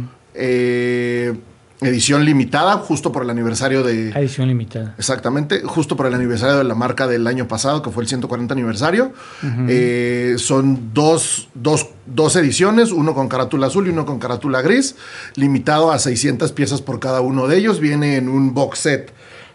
L: eh, edición limitada, justo por el aniversario de...
D: Edición limitada.
L: Exactamente, justo por el aniversario de la marca del año pasado, que fue el ciento cuarenta aniversario. Uh-huh. Eh, son dos, dos, dos ediciones, uno con carátula azul y uno con carátula gris, limitado a seiscientas piezas por cada uno de ellos. Viene en un box set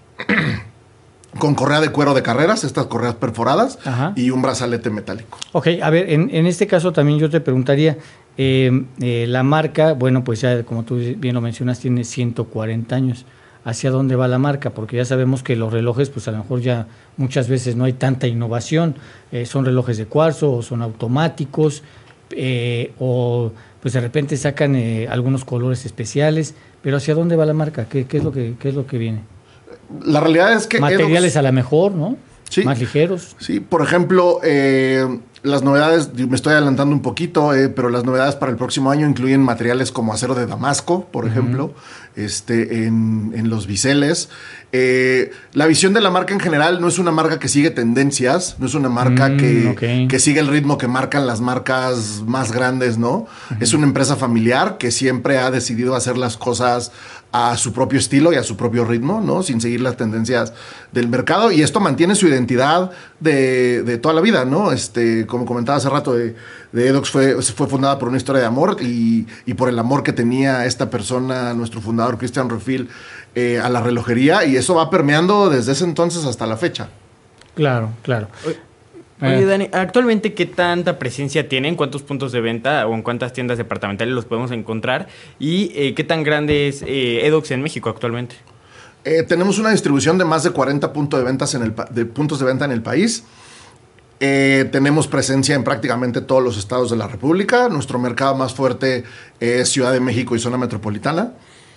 L: con correa de cuero de carreras, estas correas perforadas, ajá. y un brazalete metálico.
D: Ok, a ver, en, en este caso también yo te preguntaría, eh, eh, la marca, bueno, pues ya como tú bien lo mencionas, tiene ciento cuarenta años. ¿Hacia dónde va la marca? Porque ya sabemos que los relojes, pues a lo mejor ya muchas veces no hay tanta innovación. Eh, son relojes de cuarzo o son automáticos, eh, o pues de repente sacan eh, algunos colores especiales. Pero ¿hacia dónde va la marca? ¿Qué, qué, es, lo que, qué es lo que viene?
L: La realidad es que...
D: Materiales Edox, a la mejor, ¿no?
L: Sí.
D: Más ligeros.
L: Sí, por ejemplo, eh, las novedades, me estoy adelantando un poquito, eh, pero las novedades para el próximo año incluyen materiales como acero de Damasco, por uh-huh. ejemplo, este, en, en los biseles. Eh, la visión de la marca en general no es una marca que sigue tendencias, no es una marca mm, que, okay. que sigue el ritmo que marcan las marcas más grandes, ¿no? Uh-huh. Es una empresa familiar que siempre ha decidido hacer las cosas a su propio estilo y a su propio ritmo, ¿no? Sin seguir las tendencias del mercado. Y esto mantiene su identidad de, de toda la vida, ¿no? Este, como comentaba hace rato, de, de Edox fue, fue fundada por una historia de amor y, y por el amor que tenía esta persona, nuestro fundador, Christian Rufil, eh, a la relojería. Y eso va permeando desde ese entonces hasta la fecha.
D: Claro, claro.
F: Oye, Dani, ¿actualmente qué tanta presencia tienen? ¿Cuántos puntos de venta o en cuántas tiendas departamentales los podemos encontrar? ¿Y eh, qué tan grande es eh, Edox en México actualmente?
L: Eh, tenemos una distribución de más de cuarenta puntos de, ventas en el, de puntos de venta en el país. Eh, tenemos presencia en prácticamente todos los estados de la República. Nuestro mercado más fuerte es Ciudad de México y zona metropolitana.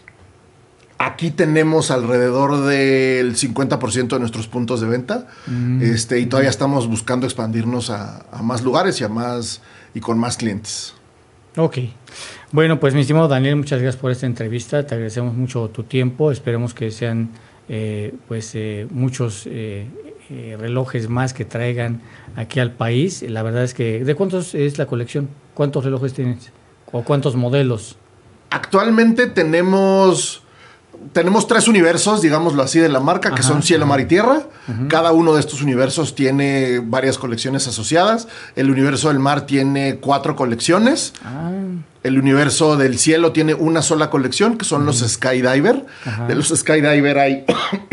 L: Aquí tenemos alrededor del cincuenta por ciento de nuestros puntos de venta, mm. este, y todavía estamos buscando expandirnos a, a más lugares y a más y con más clientes.
D: Ok. Bueno, pues mi estimado Daniel, muchas gracias por esta entrevista. Te agradecemos mucho tu tiempo. Esperemos que sean eh, pues eh, muchos eh, eh, relojes más que traigan aquí al país. La verdad es que, ¿de cuántos es la colección? ¿Cuántos relojes tienes? ¿O cuántos modelos?
L: Actualmente tenemos... Tenemos tres universos, digámoslo así, de la marca, que ajá, son Cielo, Mar y Tierra. Uh-huh. Cada uno de estos universos tiene varias colecciones asociadas. El universo del mar tiene cuatro colecciones. Ah. El universo del cielo tiene una sola colección, que son uh-huh. los Skydiver. Ajá. De los Skydiver hay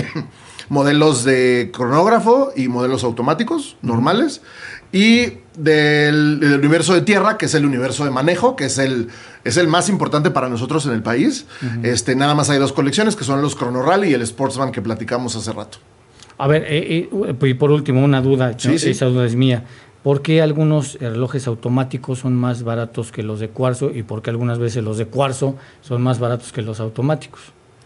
L: modelos de cronógrafo y modelos automáticos normales. Y del, del universo de tierra, que es el universo de manejo, que es el, es el más importante para nosotros en el país. Uh-huh. Este, nada más hay dos colecciones, que son los Chrono Rally y el Sportsman, que platicamos hace rato.
D: A ver, eh, eh, y por último, una duda,
L: sí,
D: ¿no?
L: sí.
D: Esa duda es mía. ¿Por qué algunos relojes automáticos son más baratos que los de cuarzo y por qué algunas veces los de cuarzo son más baratos que los automáticos?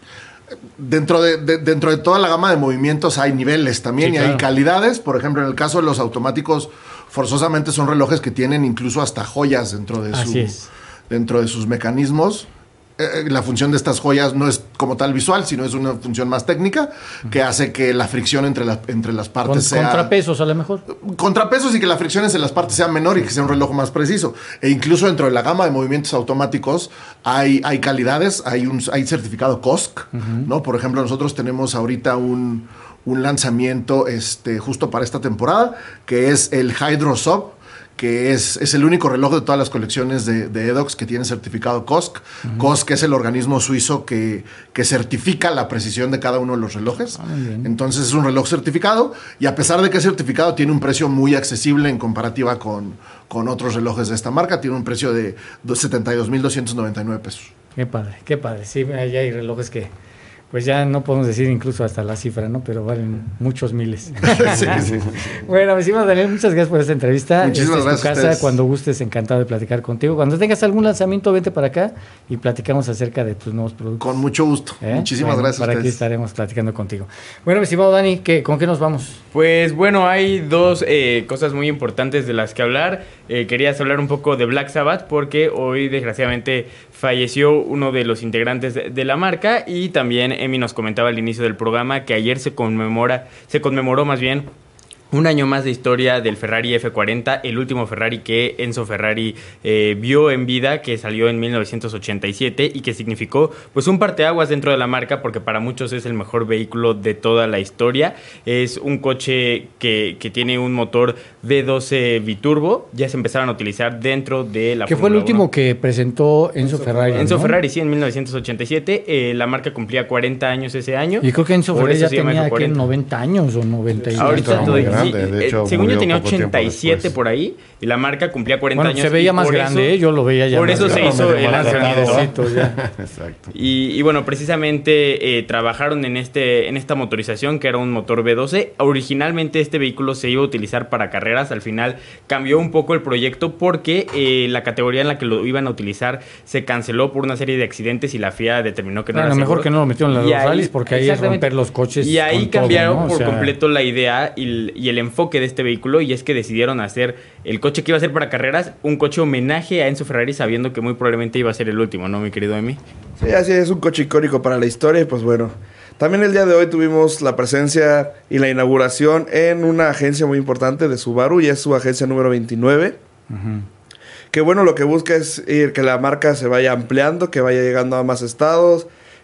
L: Dentro de, de, dentro de toda la gama de movimientos hay niveles también, sí, y claro, hay calidades. Por ejemplo, en el caso de los automáticos, forzosamente son relojes que tienen incluso hasta joyas dentro de, su, dentro de sus mecanismos. Eh, la función de estas joyas no es como tal visual, sino es una función más técnica, uh-huh, que hace que la fricción entre, la, entre las partes
D: Con,
L: sea...
D: Contrapesos a lo mejor.
L: Contrapesos y que la fricción entre las partes sea menor y que sea un reloj más preciso. E incluso dentro de la gama de movimientos automáticos hay, hay calidades, hay un hay certificado C O S C, uh-huh, ¿no? Por ejemplo, nosotros tenemos ahorita un, un lanzamiento este, justo para esta temporada, que es el Hydro Sub, que es, es el único reloj de todas las colecciones de, de Edox que tiene certificado C O S C. Uh-huh. C O S C es el organismo suizo que, que certifica la precisión de cada uno de los relojes. Ah, entonces es un reloj certificado y a pesar de que es certificado tiene un precio muy accesible en comparativa con, con otros relojes de esta marca. Tiene un precio de setenta y dos mil doscientos noventa y nueve pesos.
D: Qué padre, qué padre. Sí, allá hay relojes que... pues ya no podemos decir incluso hasta la cifra, ¿no? Pero valen muchos miles. Sí, sí. Bueno, mi estimado Daniel, muchas gracias por esta entrevista.
L: Muchísimas
D: esta es
L: gracias.
D: Tu casa, cuando gustes, encantado de platicar contigo. Cuando tengas algún lanzamiento, vente para acá y platicamos acerca de tus nuevos productos.
L: Con mucho gusto. ¿Eh? Muchísimas
D: bueno,
L: gracias.
D: Para aquí estaremos platicando contigo. Bueno, mi estimado Dani, ¿qué, ¿con qué nos vamos?
F: Pues bueno, hay dos eh, cosas muy importantes de las que hablar. Eh, querías hablar un poco de Black Sabbath porque hoy, desgraciadamente, falleció uno de los integrantes de, de la marca y también Emi nos comentaba al inicio del programa que ayer se conmemora, se conmemoró más bien un año más de historia del Ferrari F cuarenta, el último Ferrari que Enzo Ferrari eh, vio en vida, que salió en mil novecientos ochenta y siete y que significó pues un parteaguas dentro de la marca porque para muchos es el mejor vehículo de toda la historia. Es un coche que, que tiene un motor V doce biturbo, ya se empezaron a utilizar dentro de la
D: ¿Qué fue el último uno. Que presentó Enzo, Enzo Ferrari?
F: Enzo
D: ¿no?
F: Ferrari, sí, en mil novecientos ochenta y siete. Eh, la marca cumplía cuarenta años ese año.
D: Y creo que Enzo Ferrari ya tenía ¿qué, noventa años o noventa y
F: ahorita todo grande, sí, de hecho, según yo tenía ochenta y siete por ahí y la marca cumplía cuarenta
D: bueno,
F: años.
D: Se veía más grande, eso, yo lo veía ya.
F: Por eso se hizo el
D: lanzamiento.
F: Exacto. Y, y bueno, precisamente eh, trabajaron en este en esta motorización que era un motor V doce. Originalmente este vehículo se iba a utilizar para carreras. Al final cambió un poco el proyecto porque eh, la categoría en la que lo iban a utilizar se canceló por una serie de accidentes y la F I A determinó que no
D: bueno,
F: era
D: mejor
F: seguro.
D: Que no lo metieron en los rallies porque ahí es romper los coches.
F: Y ahí cambiaron
D: todo, ¿no?
F: por
D: o sea...
F: completo la idea y, y el enfoque de este vehículo, y es que decidieron hacer el coche que iba a ser para carreras un coche homenaje a Enzo Ferrari, sabiendo que muy probablemente iba a ser el último, ¿no, mi querido Emi?
G: Sí, así es, un coche icónico para la historia y pues bueno, también el día de hoy tuvimos la presencia y la inauguración en una agencia muy importante de Subaru, y es su agencia número veintinueve. Uh-huh. Que bueno, lo que busca es ir, que la marca se vaya ampliando, que vaya llegando a más estados,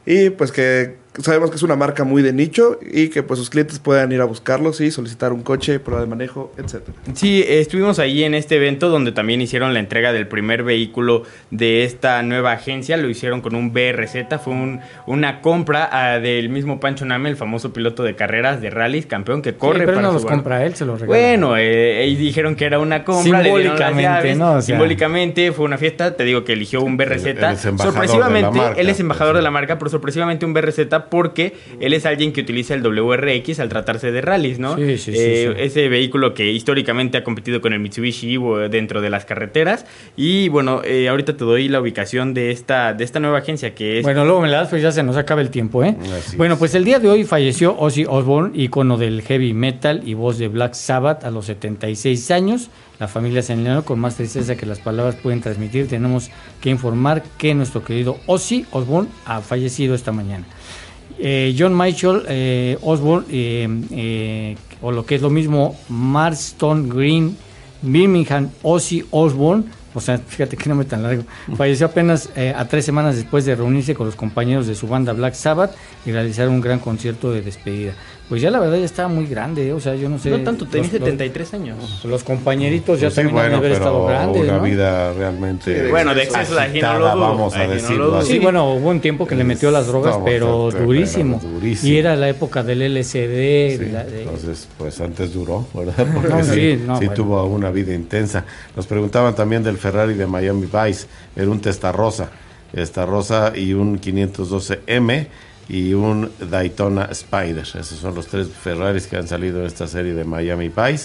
G: y pues que sabemos que es una marca muy de nicho y que pues sus clientes puedan ir a buscarlos y solicitar un coche, prueba de manejo, etcétera.
F: Sí, estuvimos ahí en este evento donde también hicieron la entrega del primer vehículo de esta nueva agencia. Lo hicieron con un B R Z, fue un, una compra uh, del mismo Pancho Name, el famoso piloto de carreras de rallies, campeón que corre.
D: Sí, pero
F: para
D: no los
F: Subaru.
D: compra él, se los regala.
F: Bueno, eh, y dijeron que era una compra.
D: Simbólicamente,
F: llaves,
D: ¿no? O sea,
F: simbólicamente fue una fiesta, te digo que eligió un B R Z.
E: Él- él es embajador
F: sorpresivamente,
E: de la marca,
F: él es embajador
E: pues,
F: de la marca, pero sorpresivamente un B R Z porque él es alguien que utiliza el W R X al tratarse de rallies, ¿no?
D: Sí, sí, sí,
F: Eh,
D: sí.
F: Ese vehículo que históricamente ha competido con el Mitsubishi Evo dentro de las carreteras. Y bueno, eh, ahorita te doy la ubicación de esta, de esta nueva agencia que es...
D: Bueno, luego me la das, pues ya se nos acaba el tiempo, ¿eh?
E: Así
D: Bueno,
E: es.
D: pues el día de hoy falleció Ozzy Osbourne, ícono del heavy metal y voz de Black Sabbath, a los setenta y seis años. La familia se enllenó con más tristeza que las palabras pueden transmitir. Tenemos que informar que nuestro querido Ozzy Osbourne ha fallecido esta mañana. Eh, John Michael eh, Osborne, eh, eh, o lo que es lo mismo, Marston Green Birmingham Ozzy Osbourne, o sea, fíjate qué nombre tan largo, falleció apenas eh, a tres semanas después de reunirse con los compañeros de su banda Black Sabbath y realizar un gran concierto de despedida. Pues ya la verdad ya estaba muy grande, ¿eh? O sea, yo no sé.
F: No tanto, tenía
D: los-
F: setenta y tres años.
D: Los compañeritos ya
E: Pues sí,
D: también
E: bueno,
D: han de haber
E: pero
D: estado grandes,
E: una
D: ¿no?
E: vida realmente
F: Bueno, de exceso de
E: agitada,
F: agino lodo,
E: vamos a
F: agino
E: decirlo
F: lodo.
E: así.
D: Sí, bueno, hubo un tiempo que le metió las drogas,
E: No,
D: pero
E: pero
D: durísimo.
E: durísimo.
D: Y era la época del L S D.
E: Sí,
D: la de-
E: entonces, pues antes duró, ¿verdad? Porque
D: No,
E: sí,
D: sí, no,
E: sí
D: bueno.
E: tuvo una vida intensa. Nos preguntaban también del Ferrari de Miami Vice, era un Testarossa, Testarossa y un quinientos doce M y un Daytona Spider. Esos son los tres Ferraris que han salido en esta serie de Miami Vice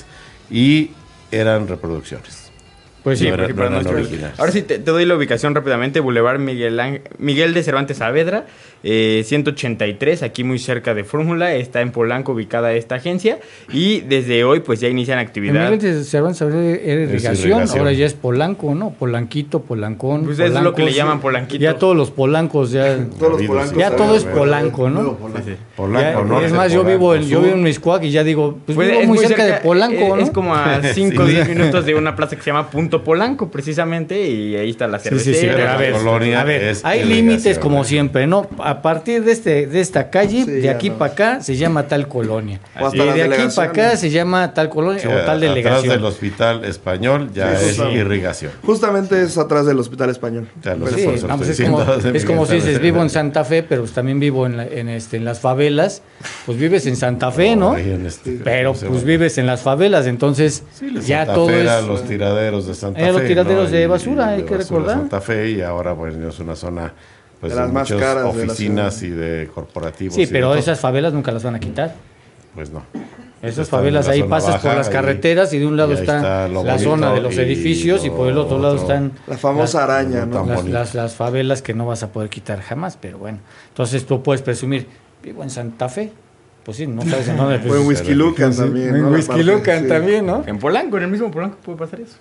E: y eran reproducciones.
D: Pues sí,
E: No era-
F: porque
E: no
F: para
E: eran
F: nuestros-
E: originales.
F: Ahora sí, te, te doy la ubicación rápidamente. Boulevard Miguel, Ángel- Miguel de Cervantes Saavedra, eh, ciento ochenta y tres, aquí muy cerca de Fórmula. Está en Polanco ubicada esta agencia. Y desde hoy pues ya inician actividad.
D: Primeramente Cervantes Saavedra era irrigación,
E: irrigación.
D: ahora ya es Polanco, ¿no? Polanquito, Polancón.
F: Pues es lo que le
D: Polancos,
F: llaman Polanquito.
D: Ya todos los polancos, ya,
G: Todos los
E: Habidos,
G: polancos.
D: ya todo es
E: Nuevo
D: Polanco, ¿no?
G: Polanco.
F: Sí, sí.
E: Polanco,
D: Ya,
E: norte,
D: es más, yo
E: Polanco,
D: vivo en, yo
E: sur.
D: vivo en Miscuac y ya digo, pues,
F: Pues
D: vivo
F: es
D: muy
F: muy
D: cerca, de
F: cerca,
D: Polanco,
F: es,
D: ¿no?
F: es como a cinco o
E: Sí.
F: diez minutos de una plaza que se llama Punto Polanco, precisamente, y ahí está la
D: Sí, sí,
F: cervecera.
D: sí, pero a
E: la
D: ver,
E: colonia
D: a ver,
E: es
D: hay
E: irrigación,
D: límites como
E: ¿no?
D: siempre, ¿no? A partir de este de esta calle,
G: Sí,
D: de
G: ya
D: aquí
G: no.
D: para acá, se llama tal colonia.
G: O hasta
D: Y
G: las
D: de aquí
G: delegaciones.
D: para acá se llama tal colonia
E: Sí,
D: o tal
E: atrás
D: delegación.
E: del hospital español ya
G: Sí,
E: es
G: sí.
E: irrigación.
G: Justamente es atrás del Hospital Español.
E: Ya lo
G: Pero
E: sé,
D: Sí,
E: por eso
D: no, pues
E: estoy
D: es como,
E: diciendo de
D: es como si
E: Miguel
D: dices, vivo en
E: Saavedra.
D: Santa Fe, pero también vivo en, la- en, este, en las favelas. Pues vives en Santa Fe, ¿no?
E: Ahí en este-
D: Pero
E: ¿cómo se
D: pues
E: llama?
D: vives en las favelas, entonces
E: Sí, la
D: ya
E: Santa
D: todo
E: Fe
D: es...
E: era los tiraderos de Santa
D: Eran
E: Fe.
D: los tiraderos
E: ¿no?
D: de
E: Y-
D: basura, hay
E: de
D: que
E: basura
D: recordar.
E: Santa Fe y ahora bueno es una zona pues,
G: De
E: de,
G: las más
E: muchas
G: caras de la
E: oficinas
G: ciudad.
E: y de corporativos.
D: Sí,
E: y de
D: pero
E: todo.
D: esas favelas nunca las van a quitar.
E: Pues no.
D: Esas
E: Están en
D: favelas
E: la
D: ahí
E: zona
D: pasas por
E: baja
D: las
E: y-
D: carreteras y de un lado
E: y ahí
D: está,
E: está lo
D: la
E: bonito
D: zona de los
E: y
D: edificios y por el otro lado
E: otro-
D: están
G: La famosa
D: las-
G: araña,
E: no
G: ¿no?
E: tan
D: las,
E: bonito.
D: las, las favelas que no vas a poder quitar jamás, pero bueno. Entonces tú puedes presumir, vivo en Santa Fe. Pues sí, no sabes en dónde.
G: O en
D: Pues,
G: Whisky Lucan también.
D: en
G: ¿no? La
D: Whisky
G: parte-
D: Lucan
G: sí.
D: también, ¿no?
F: En Polanco, en el mismo Polanco puede pasar eso.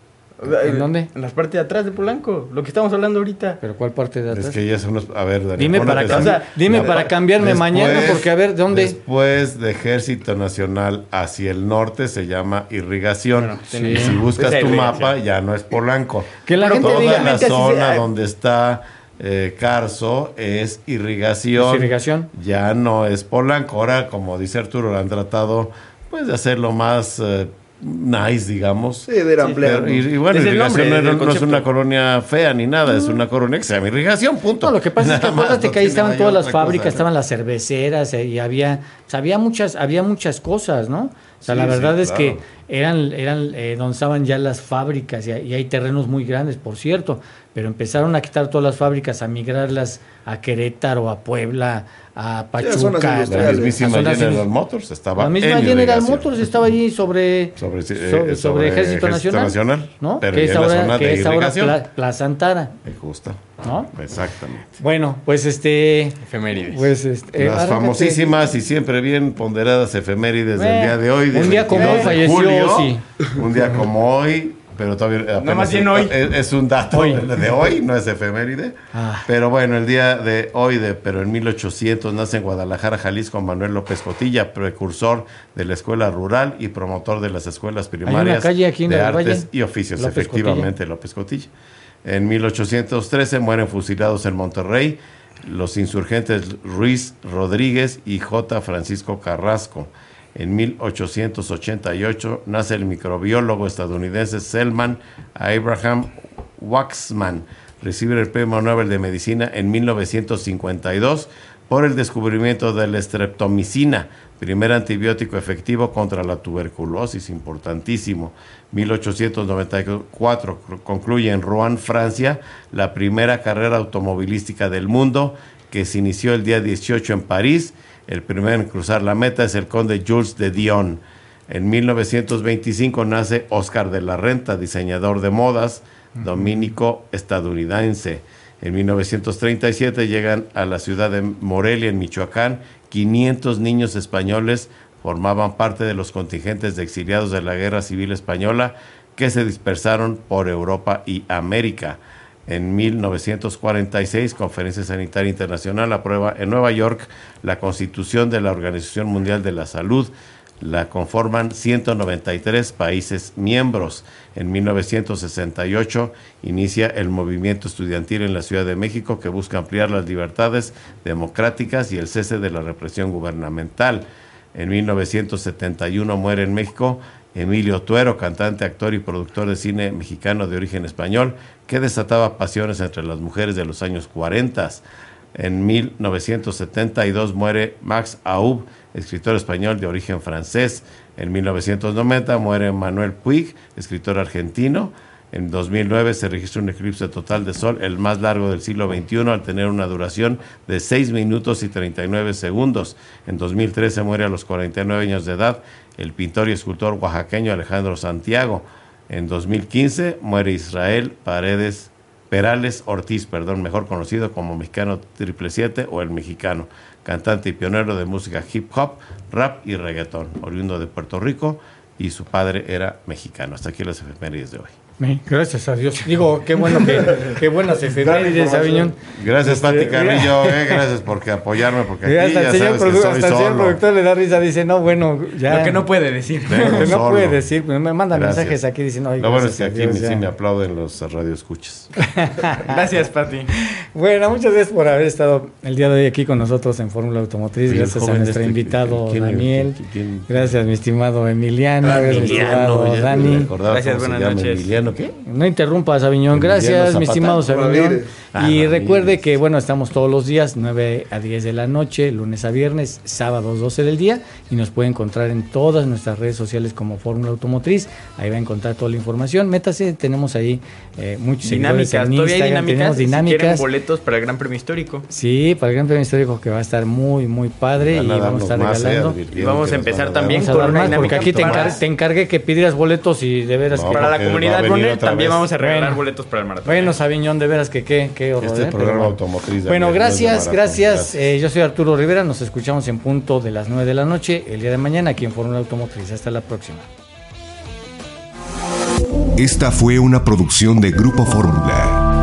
F: O sea,
D: ¿En dónde?
F: En las partes de atrás de Polanco, lo que estamos hablando ahorita.
D: Pero ¿cuál parte de atrás?
E: Es que ya son unos... A ver, Daniel,
D: Dime
E: pon
D: para,
E: atención.
D: cam- dime
E: La
D: para
E: pa-
D: cambiarme
E: después-
D: mañana, porque a ver, ¿de dónde?
E: Después de Ejército Nacional hacia el norte se llama irrigación.
F: Bueno,
E: y
F: tiene-
E: si buscas
F: esa
E: tu
F: irrigación.
E: mapa ya no es Polanco.
D: Que la
E: Pero
D: gente
E: toda
D: diga,
E: la
F: así se-
E: zona
F: ay.
E: donde está eh, Carso es irrigación.
D: Es irrigación.
E: Ya no es Polanco. Ahora, como dice Arturo, lo han tratado pues de hacerlo más eh, nice, digamos.
G: Sí, de ir ampliando.
E: Pero- y, y bueno,
F: Desde el
E: irrigación
F: nombre,
E: no,
F: desde
E: no
F: el
E: es
F: concepto.
E: una colonia fea ni nada, es una colonia que se llama irrigación, punto.
D: No, lo que pasa es que
E: Nada más,
D: acuérdate
E: no
D: que ahí
E: tiene
D: estaban
E: mayor
D: todas las
E: otra cosa,
D: fábricas,
E: ¿no?
D: estaban las cerveceras eh, y había, o sea, había muchas, había muchas cosas, ¿no? O sea,
E: Sí,
D: la verdad
E: sí,
D: es
E: claro.
D: que eran, eran eh, donde estaban ya las fábricas y, hay- y hay terrenos muy grandes, por cierto, pero empezaron a quitar todas las fábricas, a migrarlas a Querétaro, a Puebla, a
G: zonas
D: Pachuca,
G: industriales.
E: La mismísima
D: a zonas
E: General
D: industri-
E: Motors estaba
D: La misma
E: en
D: General
E: irrigación.
D: Motors estaba allí sobre,
E: Sobre, eh,
D: so-
E: sobre
D: sobre Ejército, Nacional,
E: Nacional,
D: ¿no?
E: pero
D: que
E: ya
D: es
E: en la
D: ahora,
E: zona
D: que
E: de
D: es ahora
E: irrigación.
D: Pla- Plaza Antara,
E: Me gusta.
D: ¿no?
E: Exactamente.
D: Bueno, pues este...
F: Efemérides.
D: Pues este, eh,
E: Las
D: arráncate.
E: famosísimas y siempre bien ponderadas efemérides del
D: Eh,
E: día de hoy. del
D: un día como hoy
E: veintidós de
D: falleció,
E: julio.
D: sí.
E: Un día como hoy, pero todavía apenas
F: más bien
E: es,
F: hoy.
E: Es, es un dato
D: Hoy.
E: de, de hoy, no es efeméride.
D: Ah.
E: Pero bueno, el día de hoy, de, pero en mil ochocientos, nace en Guadalajara, Jalisco, Manuel López Cotilla, precursor de la escuela rural y promotor de las escuelas primarias
D: calle aquí en
E: de
D: el
E: artes
D: Valle,
E: y oficios,
D: López
E: efectivamente, López Cotilla. En mil ochocientos trece mueren fusilados en Monterrey los insurgentes Ruiz Rodríguez y J. Francisco Carrasco. En mil ochocientos ochenta y ocho nace el microbiólogo estadounidense Selman Abraham Waxman. Recibe el Premio Nobel de Medicina en mil novecientos cincuenta y dos por el descubrimiento de la streptomicina, primer antibiótico efectivo contra la tuberculosis, importantísimo. mil ochocientos noventa y cuatro concluye en Rouen, Francia, la primera carrera automovilística del mundo, que se inició el día dieciocho en París. El primero en cruzar la meta es el conde Jules de Dion. En mil novecientos veinticinco nace Oscar de la Renta, diseñador de modas, dominico estadounidense. En mil novecientos treinta y siete llegan a la ciudad de Morelia, en Michoacán. quinientos niños españoles formaban parte de los contingentes de exiliados de la Guerra Civil Española que se dispersaron por Europa y América. En mil novecientos cuarenta y seis, Conferencia Sanitaria Internacional aprueba en Nueva York la Constitución de la Organización Mundial de la Salud. La conforman ciento noventa y tres países miembros. En mil novecientos sesenta y ocho inicia el movimiento estudiantil en la Ciudad de México, que busca ampliar las libertades democráticas y el cese de la represión gubernamental. En mil novecientos setenta y uno muere en México Emilio Tuero, cantante, actor y productor de cine mexicano de origen español, que desataba pasiones entre las mujeres de los años cuarenta. En mil novecientos setenta y dos muere Max Aub, escritor español de origen francés. En mil novecientos noventa muere Manuel Puig, escritor argentino. En dos mil nueve se registra un eclipse total de sol, el más largo del siglo veintiuno, al tener una duración de seis minutos y treinta y nueve segundos. En dos mil trece muere a los cuarenta y nueve años de edad el pintor y escultor oaxaqueño Alejandro Santiago. En dos mil quince muere Israel Paredes Perales Ortiz, perdón, mejor conocido como Mexicano Triple Siete o El Mexicano, cantante y pionero de música hip hop, rap y reggaetón, oriundo de Puerto Rico, y su padre era mexicano. Hasta aquí las efemérides de hoy.
D: Gracias a Dios. Digo, qué bueno que qué buenas efemérides, Aviñón.
E: Gracias,
D: Este,
E: Pati Carrillo, eh, gracias por apoyarme, porque aquí
D: hasta
E: ya
D: el señor,
E: sabes que soy
D: hasta el señor
E: solo.
D: productor le da risa, dice, no, bueno, ya.
F: Lo que no puede decir.
D: Lo que no
E: solo.
D: puede decir, pues me mandan
E: Gracias.
D: mensajes aquí diciendo, ay,
E: Lo bueno es que
D: gracias a
E: aquí
D: Dios,
E: sí
D: ya.
E: me aplauden los radioescuchas.
F: Gracias, Pati.
D: Bueno, muchas gracias por haber estado el día de hoy aquí con nosotros en Fórmula Automotriz.
E: Y el
D: Gracias a
E: joven
D: nuestro
E: este,
D: invitado
E: ¿quién-
D: Daniel.
E: quién- quién-
D: Gracias, mi estimado Emiliano.
E: Ah,
D: Gracias, mi
E: Emiliano,
D: estimado
E: ya
D: Dani.
E: me acordaba
F: Gracias,
E: cómo se
F: buenas
E: llama,
F: noches.
E: Emiliano, ¿qué?
D: No interrumpas, Aviñón. Gracias,
E: Emiliano
D: mi estimado
E: Zapata.
D: Aviñón.
G: Ramírez.
E: Ah,
D: Y
E: Ramírez.
D: recuerde que, bueno, estamos todos los días, nueve a diez de la noche, lunes a viernes, sábados doce del día, y nos puede encontrar en todas nuestras redes sociales como Fórmula Automotriz. Ahí va a encontrar toda la información. Métase, tenemos ahí eh, muchos seguidores
F: Dinámicas,
D: en
F: todavía hay
D: Instagram,
F: dinámicas.
D: tenemos
F: Si quieren
D: dinámicas.
F: boletos para el Gran Premio Histórico.
D: Sí, para el Gran Premio Histórico, que va a estar muy, muy padre,
E: Van
D: y
E: a
D: vamos a
E: darnos
D: estar
E: más, eh,
D: regalando.
E: advirtiendo
F: Y vamos
E: que
F: a
E: nos
F: empezar
E: van a dar.
F: también
D: Vamos a
F: con
D: dar
F: una
D: más, porque
F: dinámica
D: aquí te,
F: para-
D: encar- te encargué que pidieras boletos y de veras
E: No,
D: que...
F: Para la
E: porque va a
F: comunidad
E: venir
F: runner
E: otra
F: también
E: vez.
F: vamos a regalar
D: Bueno.
F: boletos para el maratón.
D: Bueno, Sabiñón, de veras que qué, qué horror.
E: Este
D: ¿eh? Pero
E: programa
D: bueno.
E: automotriz.
D: Bueno,
E: Daniel, no es de
D: gracias,
E: maratón.
D: gracias. Eh, yo soy Arturo Rivera, nos escuchamos en punto de las nueve de la noche el día de mañana aquí en Fórmula Automotriz. Hasta la próxima.
P: Esta fue una producción de Grupo Fórmula.